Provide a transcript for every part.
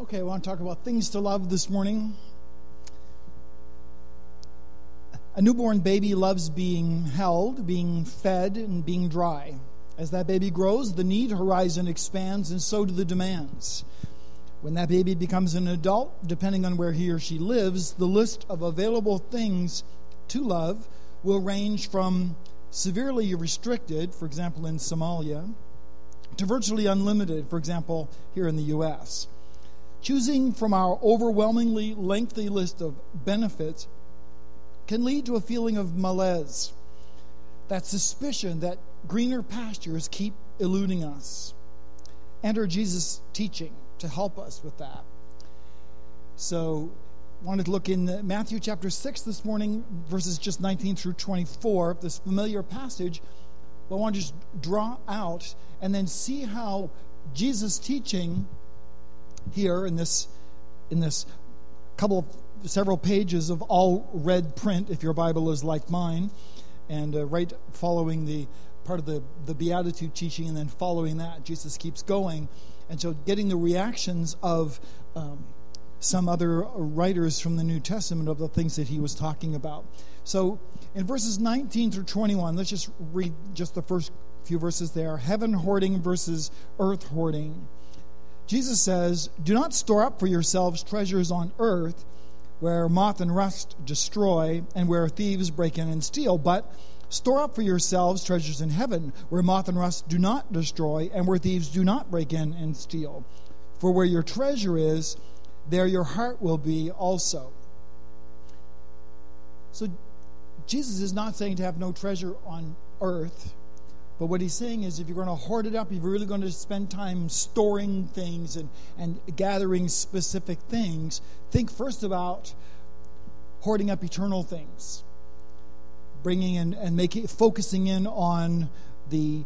Okay, I want to talk about things to love this morning. A newborn baby loves being held, being fed, and being dry. As that baby grows, the need horizon expands, and so do the demands. When that baby becomes an adult, depending on where he or she lives, the list of available things to love will range from severely restricted, for example in Somalia, to virtually unlimited, for example here in the U.S. Choosing from our overwhelmingly lengthy list of benefits can lead to a feeling of malaise, that suspicion that greener pastures keep eluding us. Enter Jesus' teaching to help us with that. So, I wanted to look in Matthew chapter 6 this morning, verses just 19 through 24, this familiar passage, but I want to just draw out and then see how Jesus' teaching here in this several pages of all red print, if your Bible is like mine, and right following the part of the Beatitude teaching, and then following that, Jesus keeps going. And so getting the reactions of some other writers from the New Testament of the things that he was talking about. So in verses 19 through 21, let's just read just the first few verses there. Heaven hoarding versus earth hoarding. Jesus says, "Do not store up for yourselves treasures on earth, where moth and rust destroy, and where thieves break in and steal, but store up for yourselves treasures in heaven, where moth and rust do not destroy, and where thieves do not break in and steal. For where your treasure is, there your heart will be also." So Jesus is not saying to have no treasure on earth, but what he's saying is if you're going to hoard it up, if you're really going to spend time storing things and gathering specific things, think first about hoarding up eternal things, bringing in and focusing in on the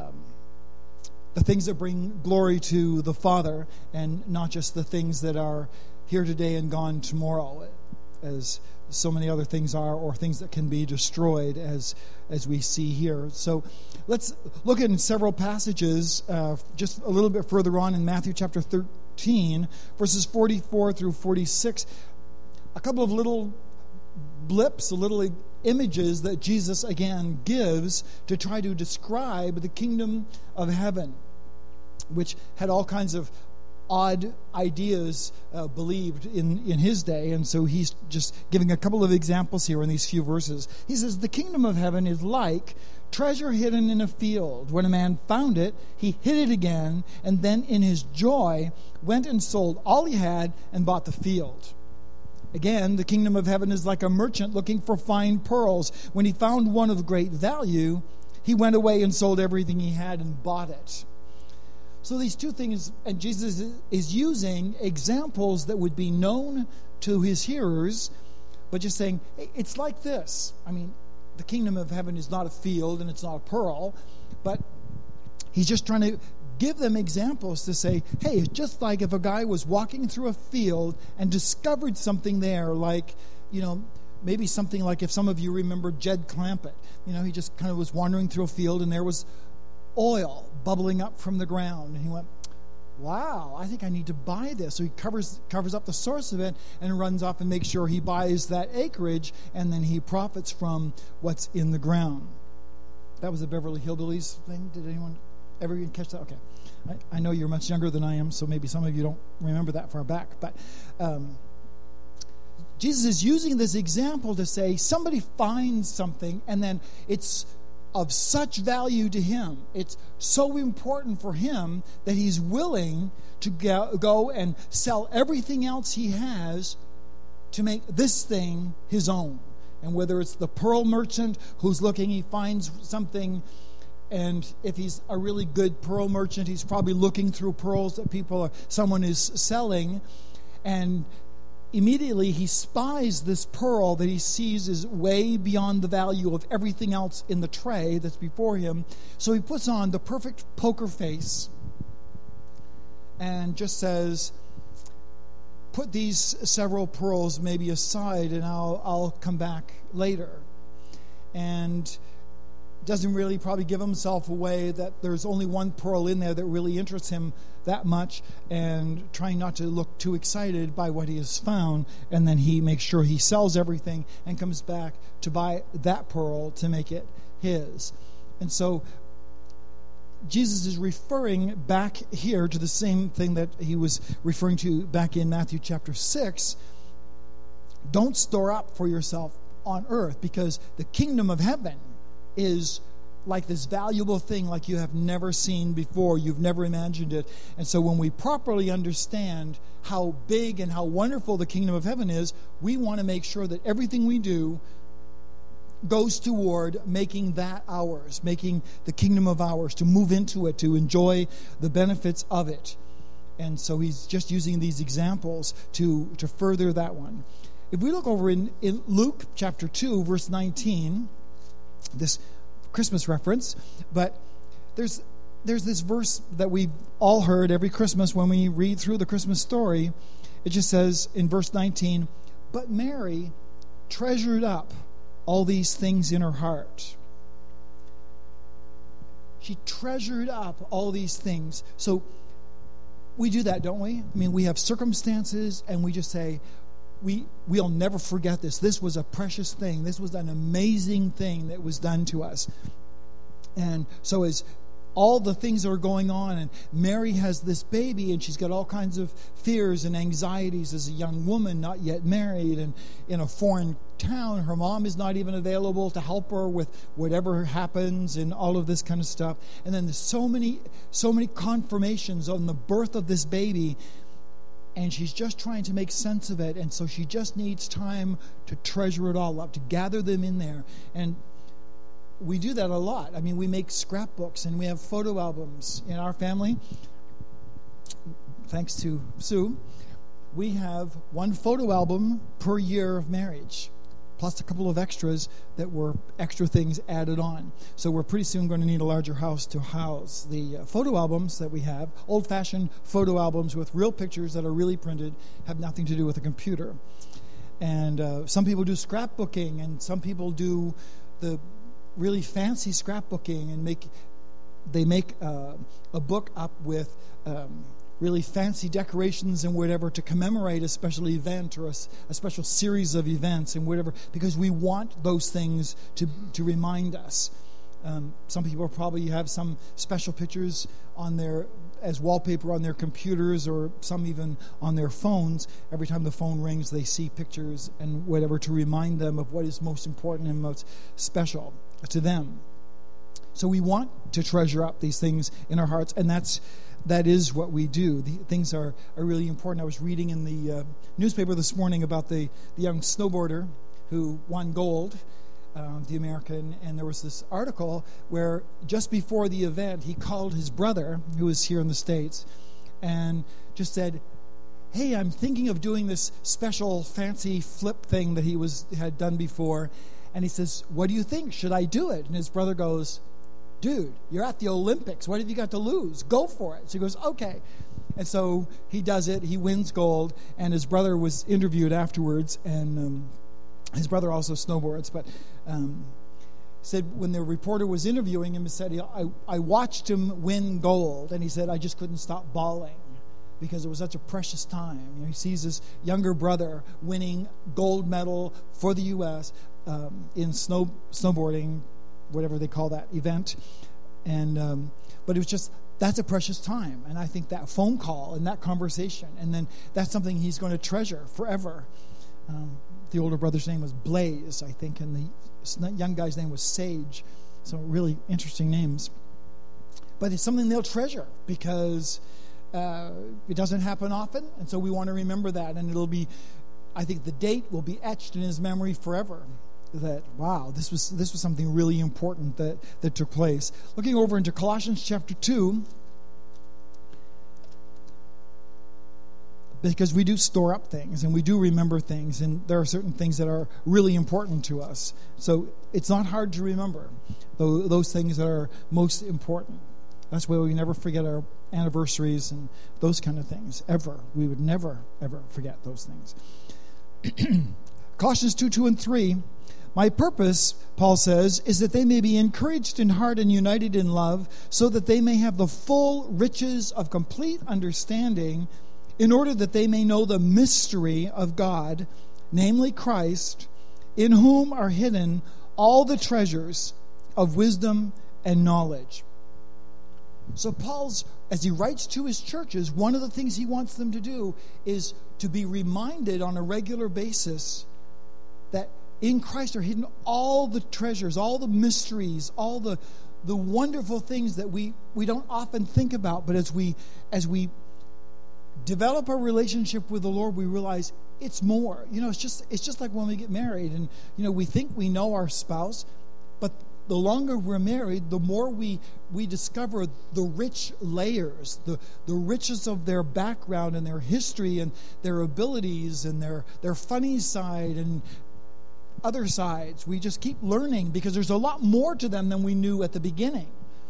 things that bring glory to the Father, and not just the things that are here today and gone tomorrow, as so many other things are, or things that can be destroyed, as we see here. So let's look at several passages just a little bit further on in Matthew chapter 13, verses 44 through 46. A couple of little blips, little images that Jesus again gives to try to describe the kingdom of heaven, which had all kinds of odd ideas believed in his day. And so he's just giving a couple of examples here in these few verses. He says, "The kingdom of heaven is like treasure hidden in a field. When a man found it, he hid it again, and then in his joy went and sold all he had and bought the field. Again, the kingdom of heaven is like a merchant looking for fine pearls. When he found one of great value, he went away and sold everything he had and bought it." So these two things, and Jesus is using examples that would be known to his hearers, but just saying, hey, it's like this. I mean, the kingdom of heaven is not a field and it's not a pearl, but he's just trying to give them examples to say, hey, it's just like if a guy was walking through a field and discovered something there, like, maybe something like if some of you remember Jed Clampett. He just kind of was wandering through a field and there was oil bubbling up from the ground. And he went, wow, I think I need to buy this. So he covers up the source of it and runs off and makes sure he buys that acreage, and then he profits from what's in the ground. That was a Beverly Hillbillies thing. Did anyone ever catch that? Okay. I know you're much younger than I am, so maybe some of you don't remember that far back. But Jesus is using this example to say somebody finds something, and then it's of such value to him, it's so important for him that he's willing to go and sell everything else he has to make this thing his own. And whether it's the pearl merchant who's looking, he finds something, and if he's a really good pearl merchant, he's probably looking through pearls that someone is selling, and immediately he spies this pearl that he sees is way beyond the value of everything else in the tray that's before him. So he puts on the perfect poker face and just says, put these several pearls maybe aside and I'll come back later. And doesn't really probably give himself away, that there's only one pearl in there that really interests him that much, and trying not to look too excited by what he has found. And then he makes sure he sells everything and comes back to buy that pearl to make it his. And so Jesus is referring back here to the same thing that he was referring to back in Matthew chapter 6. Don't store up for yourself on earth, because the kingdom of heaven is like this valuable thing like you have never seen before. You've never imagined it. And so when we properly understand how big and how wonderful the kingdom of heaven is, we want to make sure that everything we do goes toward making that ours, making the kingdom of ours, to move into it, to enjoy the benefits of it. And so he's just using these examples to further that one. If we look over in Luke chapter 2, verse 19, this Christmas reference, but there's this verse that we've all heard every Christmas when we read through the Christmas story. It just says in verse 19, "But Mary treasured up all these things in her heart." She treasured up all these things. So we do that, don't we? I mean, we have circumstances and we just say, we'll never forget this. This was a precious thing. This was an amazing thing that was done to us. And so as all the things that are going on, and Mary has this baby, and she's got all kinds of fears and anxieties as a young woman, not yet married, and in a foreign town. Her mom is not even available to help her with whatever happens and all of this kind of stuff. And then there's so many confirmations on the birth of this baby, and she's just trying to make sense of it. And so she just needs time to treasure it all up, to gather them in there. And we do that a lot. I mean, we make scrapbooks and we have photo albums in our family. Thanks to Sue, we have one photo album per year of marriage, plus a couple of extras that were extra things added on. So we're pretty soon going to need a larger house to house the photo albums that we have. Old-fashioned photo albums with real pictures that are really printed, have nothing to do with a computer. And some people do scrapbooking, and some people do the really fancy scrapbooking, and they make a book up with really fancy decorations and whatever to commemorate a special event or a special series of events and whatever, because we want those things to remind us. Some people probably have some special pictures on their as wallpaper on their computers, or some even on their phones. Every time the phone rings, they see pictures and whatever to remind them of what is most important and most special to them. So we want to treasure up these things in our hearts, and that is what we do. The things are really important. I was reading in the newspaper this morning about the young snowboarder who won gold, the American, and there was this article where just before the event he called his brother, who was here in the States, and just said, "Hey, I'm thinking of doing this special fancy flip thing that he had done before." And he says, "What do you think? Should I do it?" And his brother goes, "Dude, you're at the Olympics. What have you got to lose? Go for it." So he goes, "Okay." And so he does it. He wins gold. And his brother was interviewed afterwards. And his brother also snowboards. But said when the reporter was interviewing him, he said, I watched him win gold. And he said, I just couldn't stop bawling because it was such a precious time. You know, he sees his younger brother winning gold medal for the U.S. In snowboarding, whatever they call that event. And but it was just, that's a precious time. And I think that phone call and that conversation, and then that's something he's going to treasure forever. The older brother's name was Blaze, I think, and the young guy's name was Sage. So really interesting names. But it's something they'll treasure because it doesn't happen often, and so we want to remember that. And it'll be, I think the date will be etched in his memory forever. That, wow, this was something really important that took place. Looking over into Colossians chapter 2, because we do store up things and we do remember things, and there are certain things that are really important to us. So it's not hard to remember those things that are most important. That's why we never forget our anniversaries and those kind of things, ever. We would never, ever forget those things. Colossians 2:2 and 3. My purpose, Paul says, is that they may be encouraged in heart and united in love, so that they may have the full riches of complete understanding, in order that they may know the mystery of God, namely Christ, in whom are hidden all the treasures of wisdom and knowledge. So Paul's, as he writes to his churches, one of the things he wants them to do is to be reminded on a regular basis that in Christ are hidden all the treasures, all the mysteries, all the wonderful things that we don't often think about. But as we develop our relationship with the Lord, we realize it's more. It's just like when we get married, and we think we know our spouse, but the longer we're married, the more we discover the rich layers, the riches of their background and their history and their abilities and their funny side and other sides. We just keep learning because there's a lot more to them than we knew at the beginning.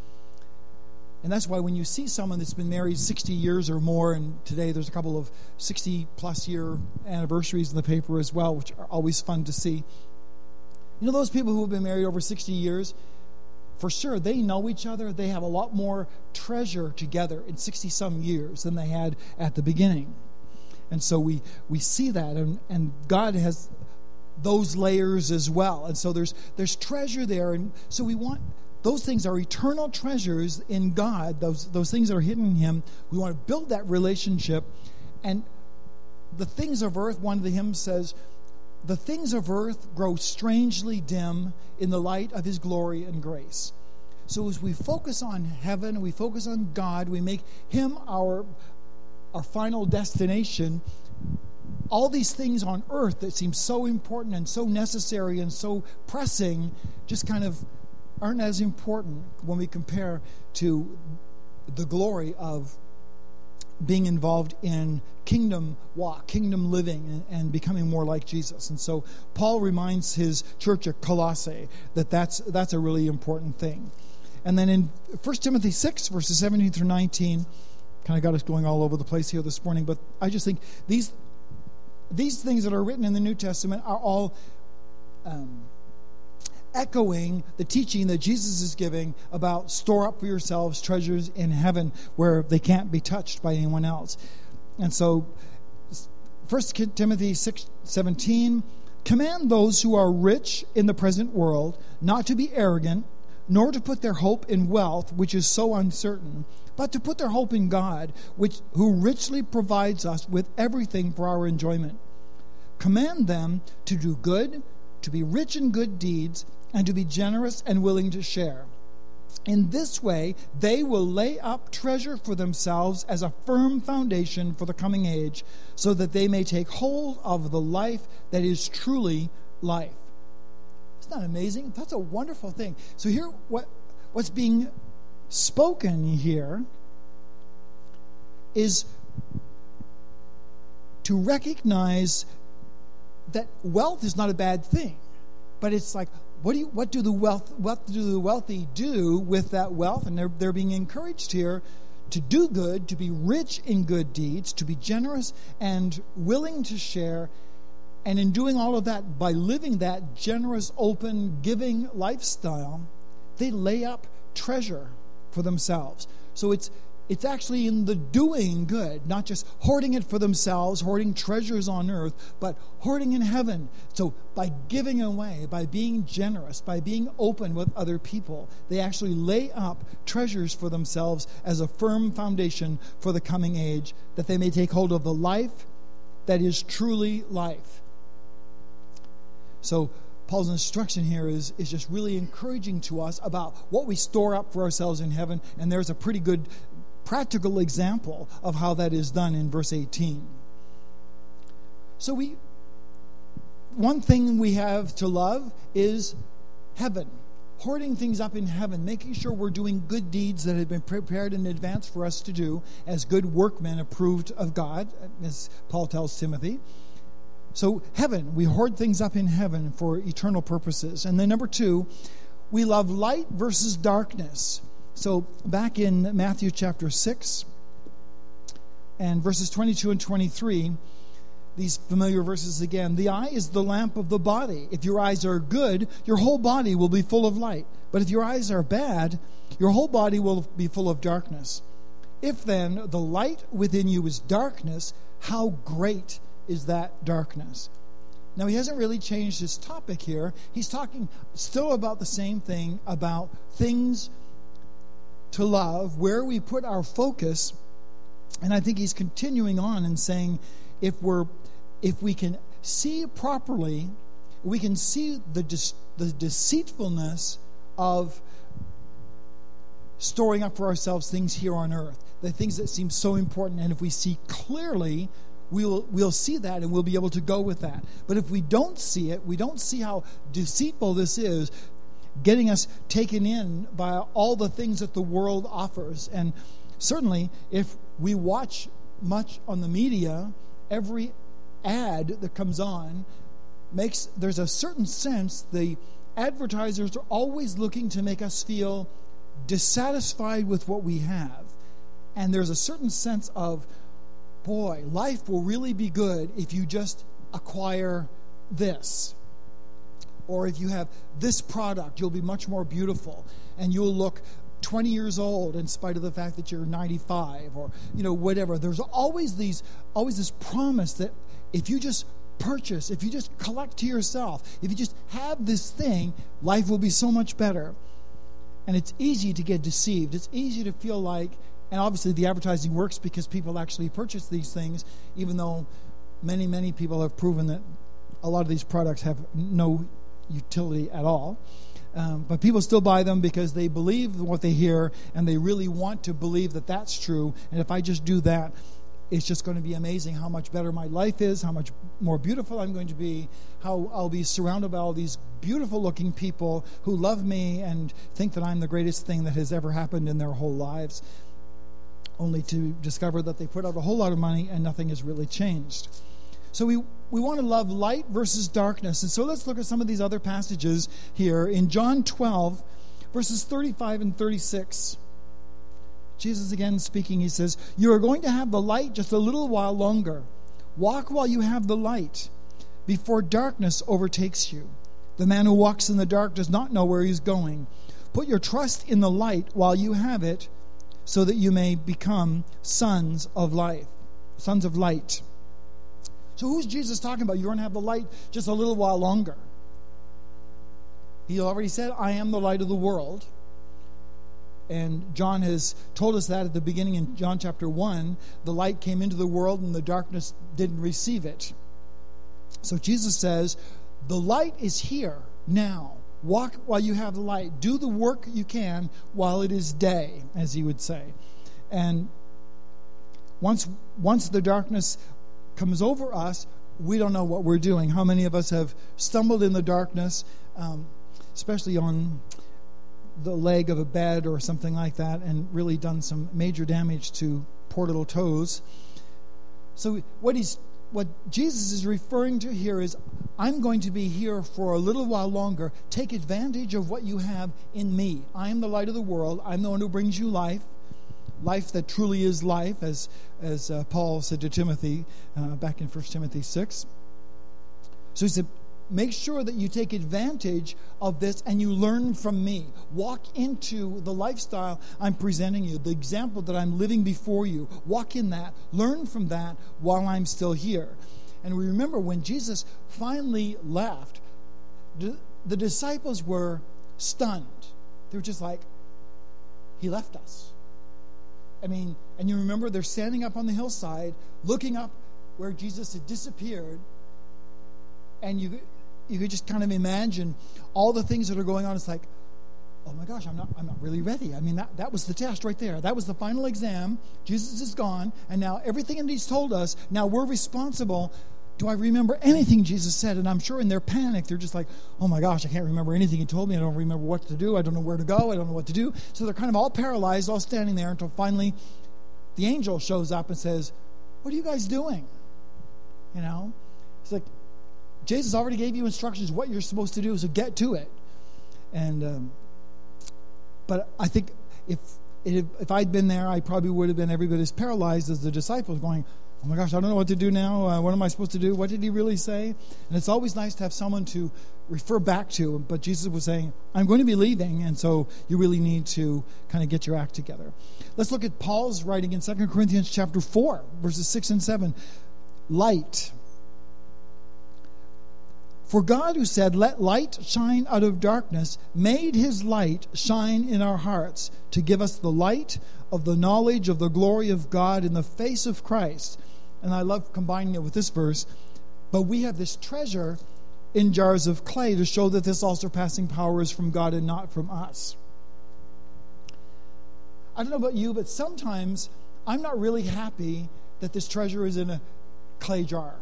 And that's why when you see someone that's been married 60 years or more, and today there's a couple of 60-plus year anniversaries in the paper as well, which are always fun to see. Those people who have been married over 60 years, for sure, they know each other. They have a lot more treasure together in 60-some years than they had at the beginning. And so we see that, and God has those layers as well. And so there's treasure there. And so we want, those things are eternal treasures in God, those things that are hidden in Him. We want to build that relationship. And the things of earth, one of the hymns says, the things of earth grow strangely dim in the light of His glory and grace. So as we focus on heaven, we focus on God, we make Him our final destination, all these things on earth that seem so important and so necessary and so pressing just kind of aren't as important when we compare to the glory of being involved in kingdom walk, kingdom living, and becoming more like Jesus. And so Paul reminds his church at Colossae that's a really important thing. And then in 1 Timothy 6, verses 17 through 19, kind of got us going all over the place here this morning, but I just think these things that are written in the New Testament are all echoing the teaching that Jesus is giving about store up for yourselves treasures in heaven where they can't be touched by anyone else. And so 1 Timothy 6:17, command those who are rich in the present world not to be arrogant, nor to put their hope in wealth, which is so uncertain, but to put their hope in God, who richly provides us with everything for our enjoyment. Command them to do good, to be rich in good deeds, and to be generous and willing to share. In this way, they will lay up treasure for themselves as a firm foundation for the coming age, so that they may take hold of the life that is truly life. Isn't that amazing? That's a wonderful thing. So here, what's being spoken here is to recognize that wealth is not a bad thing, but it's like, what do the wealthy do with that wealth? And they're being encouraged here to do good, to be rich in good deeds, to be generous and willing to share. And in doing all of that, by living that generous, open, giving lifestyle, they lay up treasure for themselves. So it's actually in the doing good, not just hoarding it for themselves, hoarding treasures on earth, but hoarding in heaven. So by giving away, by being generous, by being open with other people, they actually lay up treasures for themselves as a firm foundation for the coming age, that they may take hold of the life that is truly life. So Paul's instruction here is just really encouraging to us about what we store up for ourselves in heaven, and there's a pretty good practical example of how that is done in verse 18. So one thing we have to love is heaven, hoarding things up in heaven, making sure we're doing good deeds that have been prepared in advance for us to do as good workmen approved of God, as Paul tells Timothy. So heaven, we hoard things up in heaven for eternal purposes. And then number 2, we love light versus darkness. So back in Matthew chapter 6 and verses 22 and 23, these familiar verses again. The eye is the lamp of the body. If your eyes are good, your whole body will be full of light. But if your eyes are bad, your whole body will be full of darkness. If then the light within you is darkness, how great is that darkness? Now, he hasn't really changed his topic here. He's talking still about the same thing, about things to love, where we put our focus. And I think he's continuing on and saying, if we can see properly, we can see the deceitfulness of storing up for ourselves things here on earth, the things that seem so important. And if we see clearly, we'll see that and we'll be able to go with that. But if we don't see it, we don't see how deceitful this is, getting us taken in by all the things that the world offers. And certainly, if we watch much on the media, every ad that comes on there's a certain sense the advertisers are always looking to make us feel dissatisfied with what we have. And there's a certain sense of, boy, life will really be good if you just acquire this. Or if you have this product, you'll be much more beautiful and you'll look 20 years old in spite of the fact that you're 95 or, whatever. There's always this promise that if you just purchase, if you just collect to yourself, if you just have this thing, life will be so much better. And it's easy to get deceived. It's easy to feel like, and obviously the advertising works because people actually purchase these things, even though many, many people have proven that a lot of these products have no utility at all. But people still buy them because they believe what they hear and they really want to believe that that's true. And if I just do that, it's just going to be amazing how much better my life is, how much more beautiful I'm going to be, how I'll be surrounded by all these beautiful looking people who love me and think that I'm the greatest thing that has ever happened in their whole lives, only to discover that they put out a whole lot of money and nothing has really changed. So we want to love light versus darkness. And so let's look at some of these other passages here. In John 12, verses 35 and 36, Jesus again speaking, he says, "You are going to have the light just a little while longer. Walk while you have the light, before darkness overtakes you. The man who walks in the dark does not know where he's going. Put your trust in the light while you have it, so that you may become sons of light." So who's Jesus talking about? You're going to have the light just a little while longer. He already said, "I am the light of the world." And John has told us that at the beginning in John chapter 1. The light came into the world and the darkness didn't receive it. So Jesus says, the light is here now. Walk while you have the light. Do the work you can while it is day, as he would say. And once the darkness comes over us, we don't know what we're doing. How many of us have stumbled in the darkness, especially on the leg of a bed or something like that, and really done some major damage to poor little toes? So what Jesus is referring to here is, I'm going to be here for a little while longer. Take advantage of what you have in me. I am the light of the world. I'm the one who brings you life that truly is life, as Paul said to Timothy back in 1 Timothy 6. So he said, make sure that you take advantage of this and you learn from me. Walk into the lifestyle I'm presenting you, the example that I'm living before you. Walk in that. Learn from that while I'm still here. And we remember when Jesus finally left, the disciples were stunned. They were just like, he left us. I mean, and you remember they're standing up on the hillside, looking up where Jesus had disappeared, and you could just kind of imagine all the things that are going on. It's like, oh my gosh, I'm not really ready. I mean, that was the test right there. That was the final exam. Jesus is gone, and now everything that he's told us, now we're responsible. Do I remember anything Jesus said? And I'm sure in their panic, they're just like, oh my gosh, I can't remember anything he told me. I don't remember what to do. I don't know where to go. I don't know what to do. So they're kind of all paralyzed, all standing there until finally the angel shows up and says, what are you guys doing? You know? It's like, Jesus already gave you instructions what you're supposed to do, so get to it. And but I think if I'd been there, I probably would have been every bit as paralyzed as the disciples, going, oh my gosh, I don't know what to do now. What am I supposed to do? What did he really say? And it's always nice to have someone to refer back to. But Jesus was saying, I'm going to be leaving, and so you really need to kind of get your act together. Let's look at Paul's writing in 2 Corinthians chapter 4, verses 6 and 7. Light. For God, who said, let light shine out of darkness, made his light shine in our hearts to give us the light of the knowledge of the glory of God in the face of Christ. And I love combining it with this verse. But we have this treasure in jars of clay to show that this all-surpassing power is from God and not from us. I don't know about you, but sometimes I'm not really happy that this treasure is in a clay jar.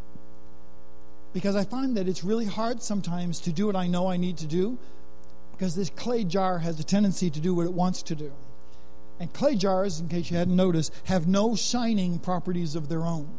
Because I find that it's really hard sometimes to do what I know I need to do, because this clay jar has a tendency to do what it wants to do. And clay jars, in case you hadn't noticed, have no shining properties of their own.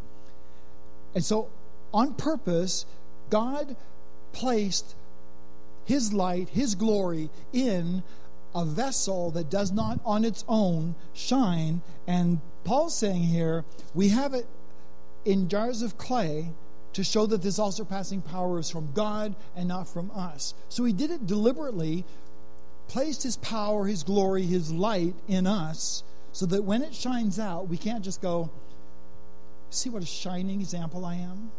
And so, on purpose, God placed his light, his glory, in a vessel that does not on its own shine. And Paul's saying here, we have it in jars of clay to show that this all-surpassing power is from God and not from us. So he did it deliberately, placed his power, his glory, his light in us, so that when it shines out, we can't just go, see what a shining example I am?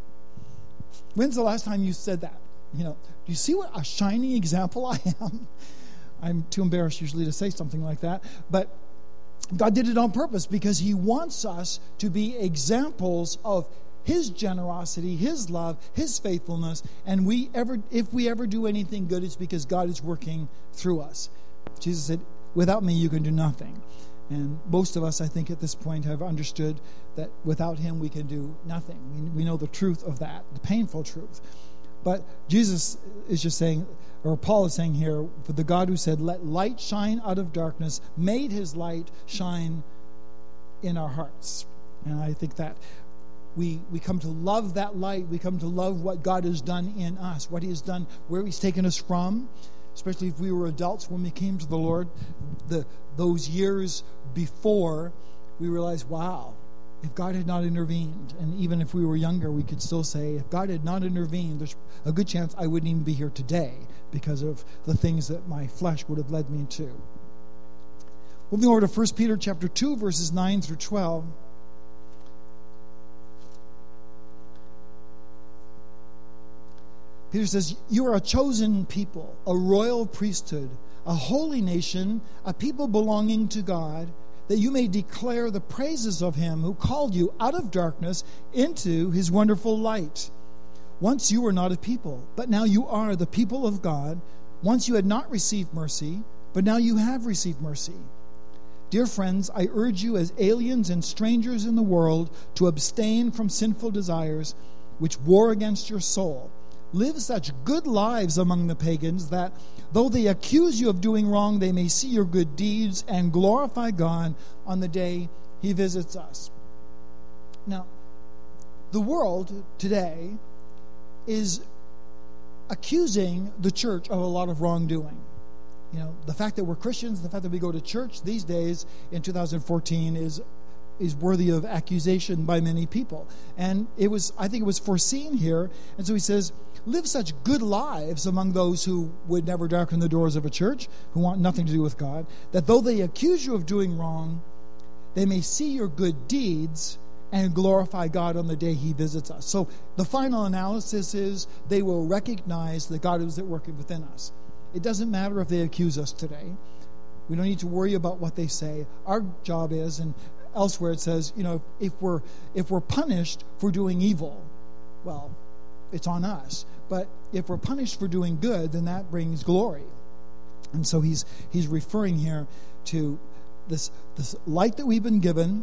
When's the last time you said that? Do you see what a shining example I am? I'm too embarrassed usually to say something like that, but God did it on purpose because he wants us to be examples of his generosity, his love, his faithfulness, and if we ever do anything good, it's because God is working through us. Jesus said, without me you can do nothing. And most of us, I think, at this point have understood that without him we can do nothing. We know the truth of that, the painful truth. But Jesus is just saying, or Paul is saying here, for the God who said, let light shine out of darkness, made his light shine in our hearts. And I think that we come to love that light. We come to love what God has done in us, what he has done, where he's taken us from, especially if we were adults when we came to the Lord. Those years before, we realized, wow, if God had not intervened, and even if we were younger, we could still say, if God had not intervened, there's a good chance I wouldn't even be here today because of the things that my flesh would have led me to. Moving over to 1 Peter chapter 2, verses 9 through 12. Peter says, you are a chosen people, a royal priesthood, a holy nation, a people belonging to God, that you may declare the praises of him who called you out of darkness into his wonderful light. Once you were not a people, but now you are the people of God. Once you had not received mercy, but now you have received mercy. Dear friends, I urge you as aliens and strangers in the world to abstain from sinful desires which war against your soul. Live such good lives among the pagans that, though they accuse you of doing wrong, they may see your good deeds and glorify God on the day he visits us. Now, the world today is accusing the church of a lot of wrongdoing. The fact that we're Christians, the fact that we go to church these days in 2014 is worthy of accusation by many people. And I think it was foreseen here. And so he says, live such good lives among those who would never darken the doors of a church, who want nothing to do with God, that though they accuse you of doing wrong, they may see your good deeds and glorify God on the day he visits us. So the final analysis is they will recognize that God is at work within us. It doesn't matter if they accuse us today. We don't need to worry about what they say. Our job is, and elsewhere it says, if we're punished for doing evil, well, it's on us. But if we're punished for doing good, then that brings glory. And so he's referring here to this light that we've been given,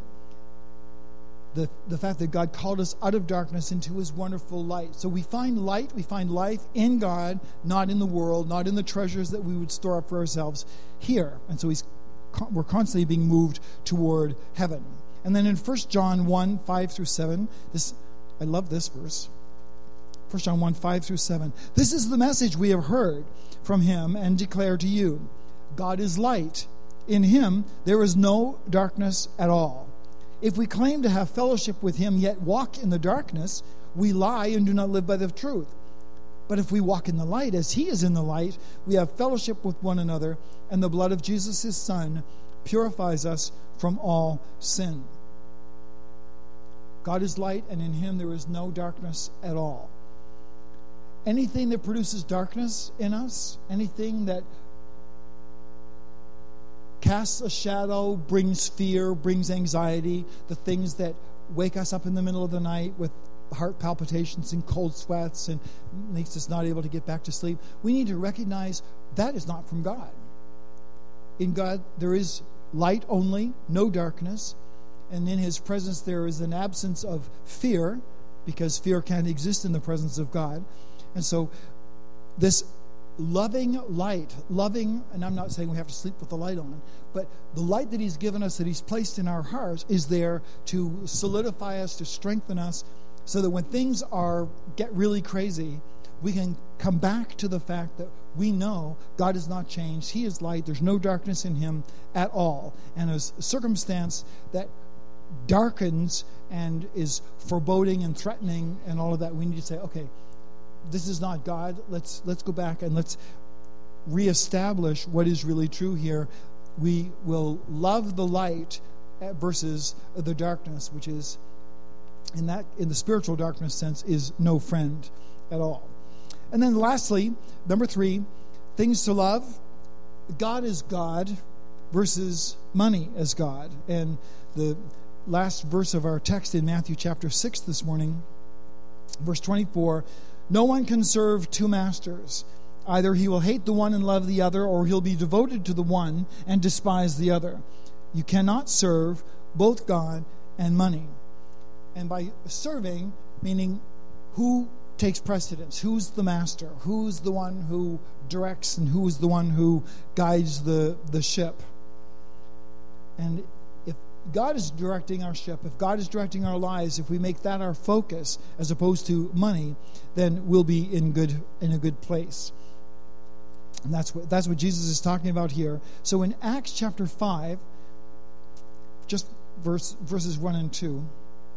the fact that God called us out of darkness into his wonderful light. So we find light, we find life in God, not in the world, not in the treasures that we would store up for ourselves here. And so we're constantly being moved toward heaven. And then in 1 John 1, 5 through 7, I love this verse. 1 John 1, 5 through 7. This is the message we have heard from him and declare to you. God is light. In him there is no darkness at all. If we claim to have fellowship with him, yet walk in the darkness, we lie and do not live by the truth. But if we walk in the light, as he is in the light, we have fellowship with one another, and the blood of Jesus, his Son, purifies us from all sin. God is light, and in him there is no darkness at all. Anything that produces darkness in us, anything that casts a shadow, brings fear, brings anxiety, the things that wake us up in the middle of the night with heart palpitations and cold sweats and makes us not able to get back to sleep, we need to recognize that is not from God. In God, there is light only, no darkness, and in his presence there is an absence of fear, because fear can't exist in the presence of God. And so this loving light, and I'm not saying we have to sleep with the light on, but the light that he's given us, that he's placed in our hearts, is there to solidify us, to strengthen us, so that when things get really crazy, we can come back to the fact that we know God has not changed. He is light. There's no darkness in him at all. And a circumstance that darkens and is foreboding and threatening and all of that, we need to say, okay, this is not God. Let's go back and let's reestablish what is really true here. We will love the light versus the darkness, which is in the spiritual darkness sense is no friend at all. And then lastly, number 3, things to love. God is God versus money as God. And the last verse of our text in Matthew chapter 6 this morning, verse 24, no one can serve two masters. Either he will hate the one and love the other, or he'll be devoted to the one and despise the other. You cannot serve both God and money. And by serving, meaning who takes precedence, who's the master, who's the one who directs, and who's the one who guides the ship. And if God is directing our ship, if God is directing our lives, if we make that our focus as opposed to money, then we'll be in a good place. And that's what Jesus is talking about here. So in Acts chapter 5, just verses 1 and 2.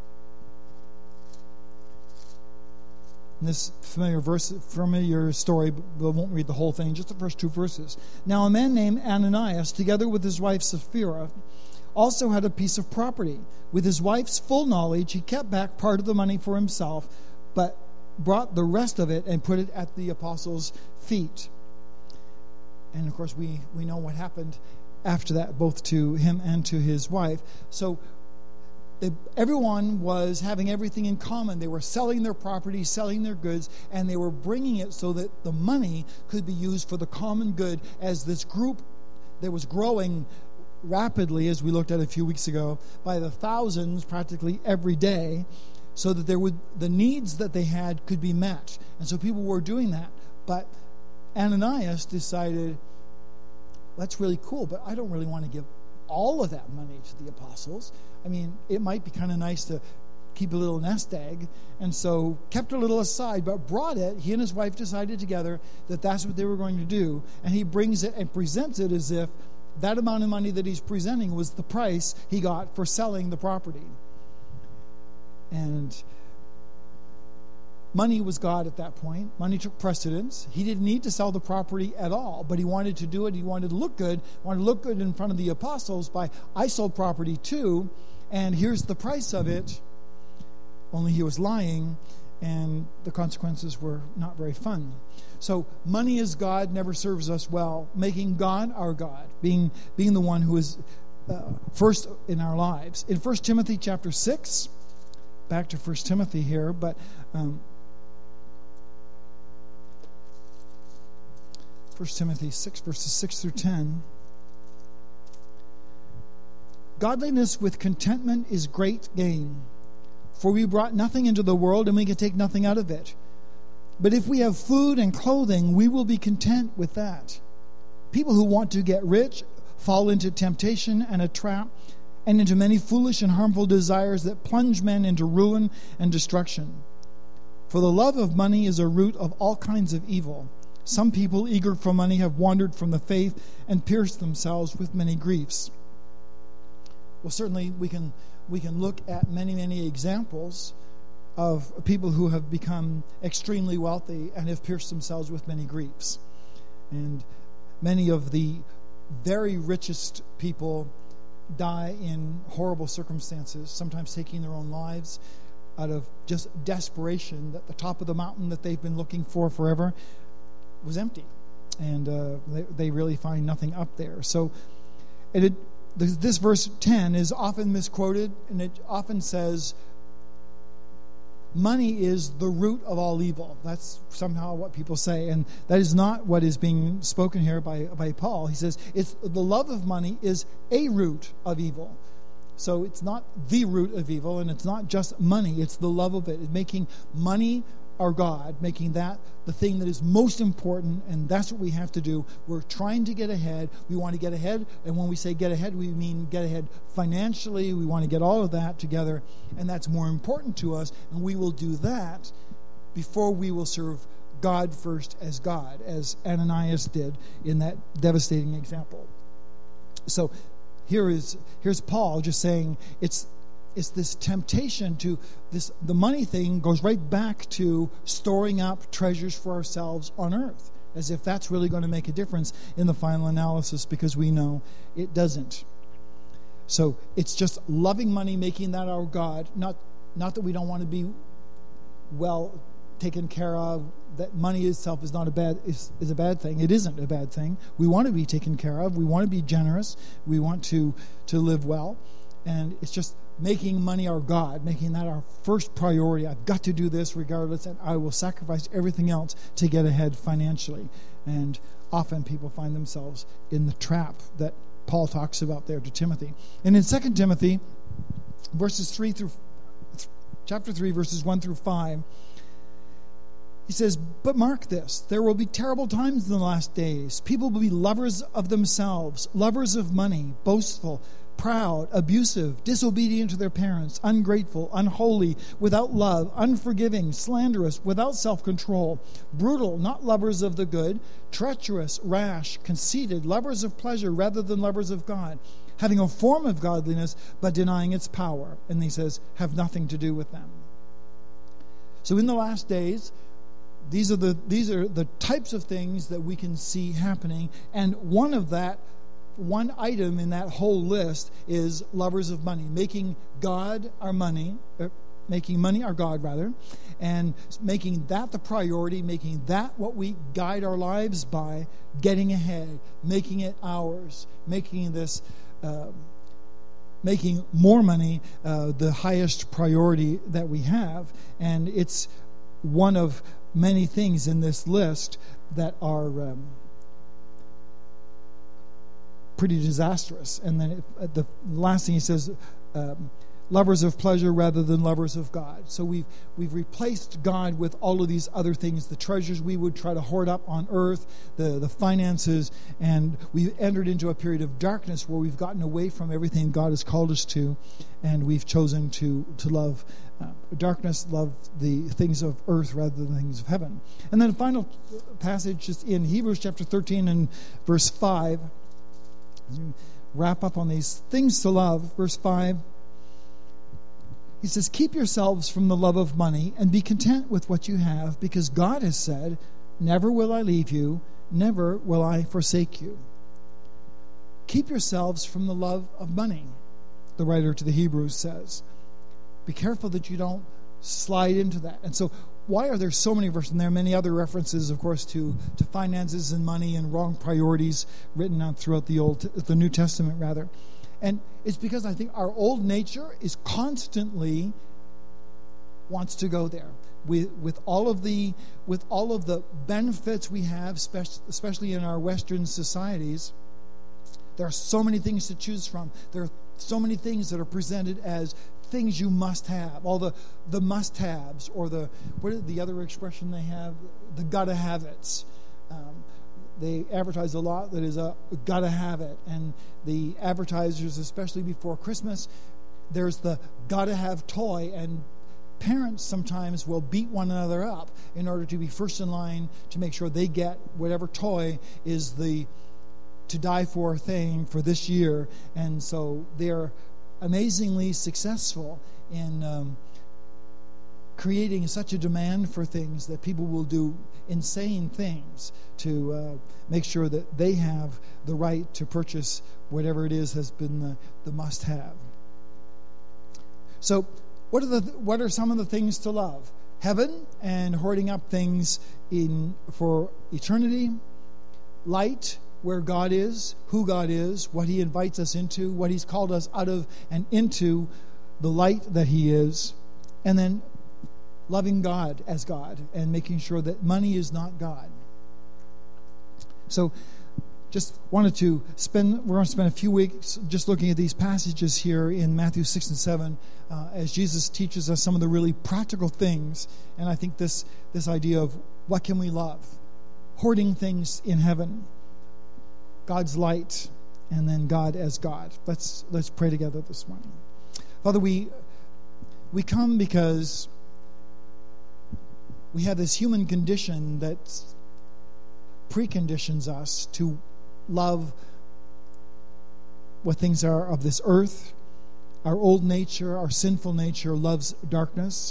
This familiar story, but I won't read the whole thing, just the first 2 verses. Now a man named Ananias, together with his wife Sapphira, also had a piece of property. With his wife's full knowledge, he kept back part of the money for himself, but brought the rest of it and put it at the apostles' feet. And of course, we know what happened after that, both to him and to his wife. So everyone was having everything in common. They were selling their property, selling their goods, and they were bringing it so that the money could be used for the common good, as this group that was growing rapidly, as we looked at a few weeks ago, by the thousands practically every day, so that the needs that they had could be met. And so people were doing that. But Ananias decided, that's really cool, but I don't really want to give all of that money to the apostles. I mean, it might be kind of nice to keep a little nest egg, and so kept a little aside, but brought it. He and his wife decided together that that's what they were going to do, and he brings it and presents it as if that amount of money that he's presenting was the price he got for selling the property. And money was God at that point. Money took precedence. He didn't need to sell the property at all, but he wanted to do it. He wanted to look good. Wanted to look good in front of the apostles by, I sold property too, and here's the price of it. Only he was lying, and the consequences were not very fun. So money as God never serves us well. Making God our God, being the one who is first in our lives. In 1 Timothy chapter 6, back to 1 Timothy here, but 1 Timothy 6, verses 6 through 10. Godliness with contentment is great gain, for we brought nothing into the world, and we can take nothing out of it. But if we have food and clothing, we will be content with that. People who want to get rich fall into temptation and a trap, and into many foolish and harmful desires that plunge men into ruin and destruction. For the love of money is a root of all kinds of evil. Some people, eager for money, have wandered from the faith and pierced themselves with many griefs. Well, certainly we can look at many examples of people who have become extremely wealthy and have pierced themselves with many griefs. And many of the very richest people die in horrible circumstances, sometimes taking their own lives out of just desperation that the top of the mountain that they've been looking for forever was empty. And they really find nothing up there. So this verse 10 is often misquoted, and it often says, money is the root of all evil. That's somehow what people say, and that is not what is being spoken here by Paul. He says it's the love of money is a root of evil. So it's not the root of evil, and it's not just money. It's the love of it. It's making money our God, making that the thing that is most important, and that's what we have to do. We're trying to get ahead. We want to get ahead, and when we say get ahead, we mean get ahead financially. We want to get all of that together, and that's more important to us, and we will do that before we will serve God first as God, as Ananias did in that devastating example. So here's Paul just saying it's this temptation to this. The money thing goes right back to storing up treasures for ourselves on earth, as if that's really going to make a difference in the final analysis, because we know it doesn't. So it's just loving money, making that our God. Not that we don't want to be well taken care of. That money itself is not a bad thing. It isn't a bad thing. We want to be taken care of. We want to be generous. We want to live well, and it's just making money our God, making that our first priority. I've got to do this regardless, and I will sacrifice everything else to get ahead financially. And often people find themselves in the trap that Paul talks about there to Timothy. And in 2 Timothy, chapter 3, verses 1 through 5, he says, "But mark this, there will be terrible times in the last days. People will be lovers of themselves, lovers of money, boastful, proud, abusive, disobedient to their parents, ungrateful, unholy, without love, unforgiving, slanderous, without self-control, brutal, not lovers of the good, treacherous, rash, conceited, lovers of pleasure rather than lovers of God, having a form of godliness but denying its power." And he says, have nothing to do with them. So in the last days, these are the types of things that we can see happening, and one item in that whole list is lovers of money, making money our God, rather, and making that the priority, making that what we guide our lives by, getting ahead, making it ours, making more money the highest priority that we have. And it's one of many things in this list that are pretty disastrous. And then the last thing he says, lovers of pleasure rather than lovers of God. So we've replaced God with all of these other things, the treasures we would try to hoard up on earth, the finances, and we've entered into a period of darkness where we've gotten away from everything God has called us to, and we've chosen to love darkness, love the things of earth rather than the things of heaven. And then the final passage is in Hebrews chapter 13 and verse 5. Wrap up on these things to love. Verse 5, he says, "Keep yourselves from the love of money and be content with what you have, because God has said, 'Never will I leave you, never will I forsake you.'" Keep yourselves from the love of money, the writer to the Hebrews says. Be careful that you don't slide into that. And so why are there so many verses? And there are many other references, of course, to finances and money and wrong priorities written out throughout the New Testament, rather. And it's because I think our old nature is constantly wants to go there. With all of the benefits we have, especially in our Western societies, there are so many things to choose from. There are so many things that are presented as things you must have, all the must-haves, or what is the other expression they have? The gotta-have-its. They advertise a lot that is a gotta-have-it, and the advertisers, especially before Christmas, there's the gotta-have toy, and parents sometimes will beat one another up in order to be first in line to make sure they get whatever toy is the to die for thing for this year, and so they're amazingly successful in creating such a demand for things that people will do insane things to make sure that they have the right to purchase whatever it is has been the must-have. So what are some of the things to love? Heaven and hoarding up things for eternity. Light, where God is, who God is, what He invites us into, what He's called us out of and into, the light that He is. And then loving God as God and making sure that money is not God. So just wanted to we're going to spend a few weeks just looking at these passages here in Matthew 6 and 7 as Jesus teaches us some of the really practical things. And I think this idea of what can we love? Hoarding things in heaven, God's light, and then God as God. Let's pray together this morning. Father, we come because we have this human condition that preconditions us to love what things are of this earth. Our old nature, our sinful nature loves darkness.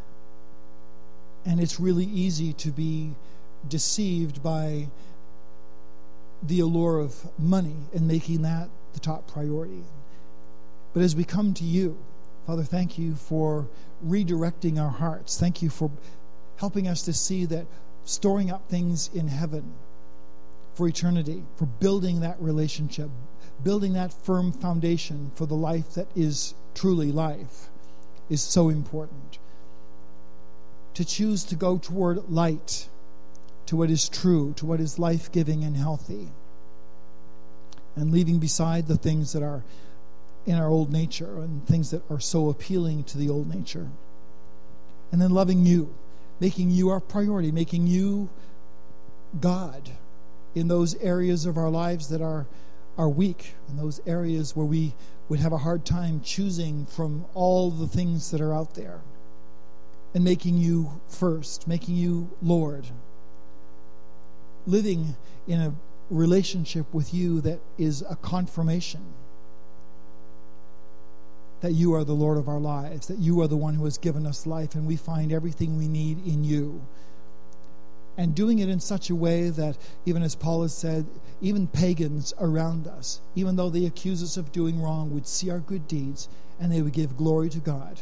And it's really easy to be deceived by the allure of money and making that the top priority. But as we come to you, Father, thank you for redirecting our hearts. Thank you for helping us to see that storing up things in heaven for eternity, for building that relationship, building that firm foundation for the life that is truly life is so important. To choose to go toward light, to what is true, to what is life-giving and healthy, and leaving beside the things that are in our old nature and things that are so appealing to the old nature. And then loving you, making you our priority, making you God in those areas of our lives that are weak, in those areas where we would have a hard time choosing from all the things that are out there, and making you first, making you Lord, living in a relationship with you that is a confirmation that you are the Lord of our lives, that you are the one who has given us life, and we find everything we need in you. And doing it in such a way that, even as Paul has said, even pagans around us, even though they accuse us of doing wrong, would see our good deeds and they would give glory to God.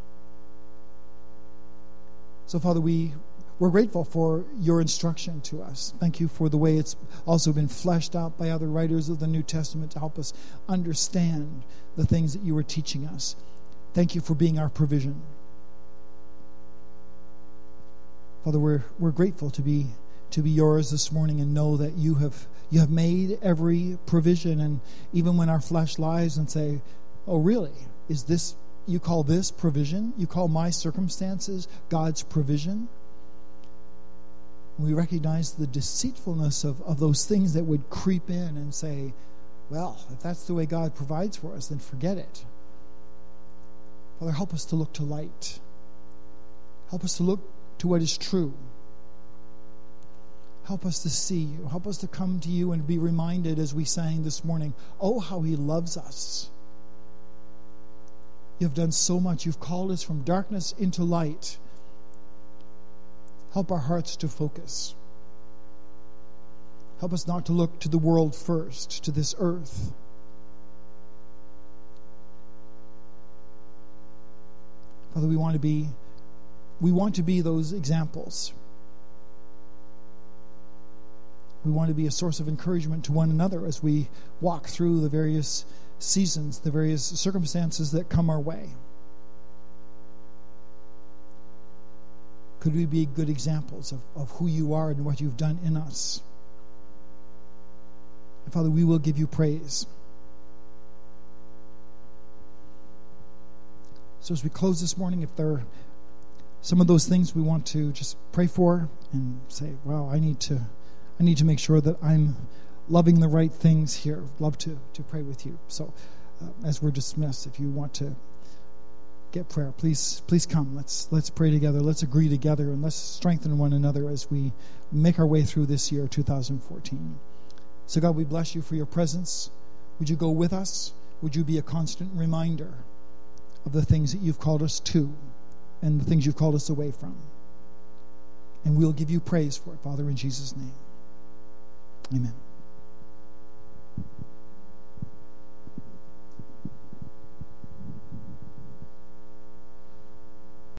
So, Father, we're grateful for your instruction to us. Thank you for the way it's also been fleshed out by other writers of the New Testament to help us understand the things that you were teaching us. Thank you for being our provision. Father, we're grateful to be yours this morning and know that you have made every provision. And even when our flesh lies and say, "Oh, really? Is this, you call this provision? You call my circumstances God's provision?" We recognize the deceitfulness of those things that would creep in and say, "Well, if that's the way God provides for us, then forget it." Father, help us to look to light. Help us to look to what is true. Help us to see you. Help us to come to you and be reminded, as we sang this morning, oh, how he loves us. You've done so much. You've called us from darkness into light. Help our hearts to focus. Help us not to look to the world first, to this earth. Father, we want to be those examples. We want to be a source of encouragement to one another as we walk through the various seasons, the various circumstances that come our way. Could we be good examples of who you are and what you've done in us? And Father, we will give you praise. So as we close this morning, if there are some of those things we want to just pray for and say, wow, I need to make sure that I'm loving the right things here. Love to pray with you. So as we're dismissed, if you want to get prayer, please come. Let's pray together. Let's agree together, and let's strengthen one another as we make our way through this year, 2014. So God, we bless you for your presence. Would you go with us? would you be a constant reminder of the things that you've called us to and the things you've called us away from. And we'll give you praise for it, Father, in Jesus' name. Amen.